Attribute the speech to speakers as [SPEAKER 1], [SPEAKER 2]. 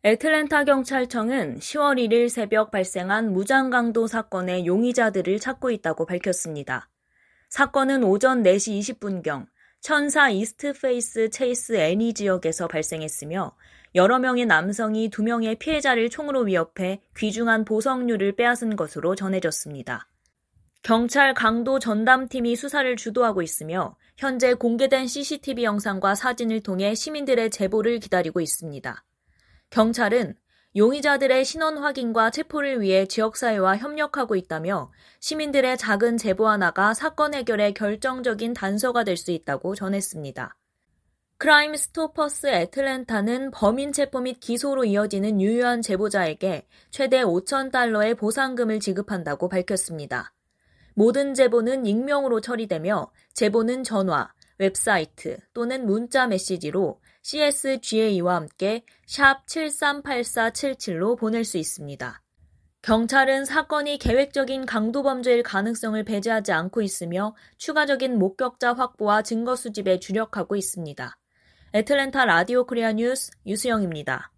[SPEAKER 1] 애틀랜타 경찰청은 10월 1일 새벽 발생한 무장강도 사건의 용의자들을 찾고 있다고 밝혔습니다. 사건은 오전 4시 20분경 천사 이스트페이스 체이스 애니 지역에서 발생했으며 여러 명의 남성이 2명의 피해자를 총으로 위협해 귀중한 보석류를 빼앗은 것으로 전해졌습니다. 경찰 강도 전담팀이 수사를 주도하고 있으며 현재 공개된 CCTV 영상과 사진을 통해 시민들의 제보를 기다리고 있습니다. 경찰은 용의자들의 신원 확인과 체포를 위해 지역사회와 협력하고 있다며 시민들의 작은 제보 하나가 사건 해결의 결정적인 단서가 될 수 있다고 전했습니다. 크라임 스토퍼스 애틀랜타는 범인 체포 및 기소로 이어지는 유효한 제보자에게 최대 $5,000의 보상금을 지급한다고 밝혔습니다. 모든 제보는 익명으로 처리되며 제보는 전화, 웹사이트 또는 문자 메시지로 CSGA와 함께 샵 738477로 보낼 수 있습니다. 경찰은 사건이 계획적인 강도범죄일 가능성을 배제하지 않고 있으며 추가적인 목격자 확보와 증거 수집에 주력하고 있습니다. 애틀랜타 라디오 코리아 뉴스 유수영입니다.